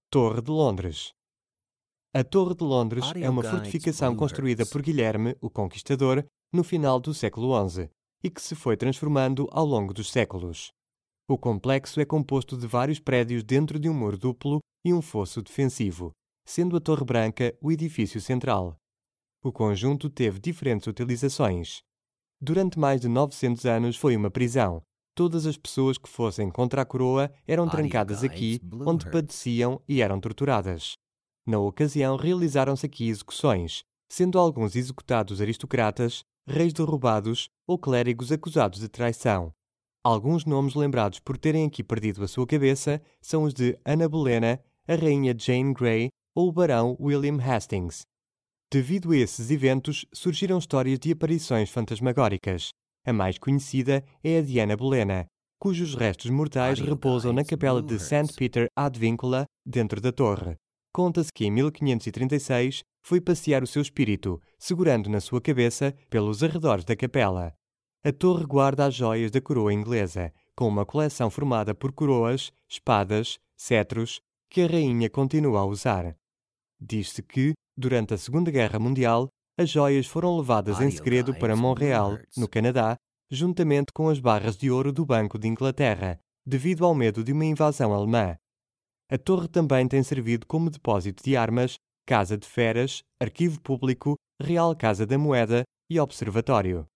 Torre de Londres. A Torre de Londres é uma fortificação construída por Guilherme, o Conquistador, no final do século XI e que se foi transformando ao longo dos séculos. O complexo é composto de vários prédios dentro de um muro duplo e um fosso defensivo, sendo a Torre Branca o edifício central. O conjunto teve diferentes utilizações. Durante mais de 900 anos foi uma prisão. Todas as pessoas que fossem contra a coroa eram trancadas aqui, onde padeciam e eram torturadas. Na ocasião, realizaram-se aqui execuções, sendo alguns executados aristocratas, reis derrubados ou clérigos acusados de traição. Alguns nomes lembrados por terem aqui perdido a sua cabeça são os de Ana Bolena, a rainha Jane Grey ou o barão William Hastings. Devido a esses eventos, surgiram histórias de aparições fantasmagóricas. A mais conhecida é a de Ana Bolena, cujos restos mortais repousam na capela de St. Peter ad Vincula, dentro da torre. Conta-se que em 1536 foi passear o seu espírito, segurando na sua cabeça pelos arredores da capela. A torre guarda as joias da coroa inglesa, com uma coleção formada por coroas, espadas, cetros, que a rainha continua a usar. Diz-se que, durante a Segunda Guerra Mundial, as joias foram levadas em segredo para Montreal, no Canadá, juntamente com as barras de ouro do Banco de Inglaterra, devido ao medo de uma invasão alemã. A torre também tem servido como depósito de armas, casa de feras, arquivo público, Real Casa da Moeda e observatório.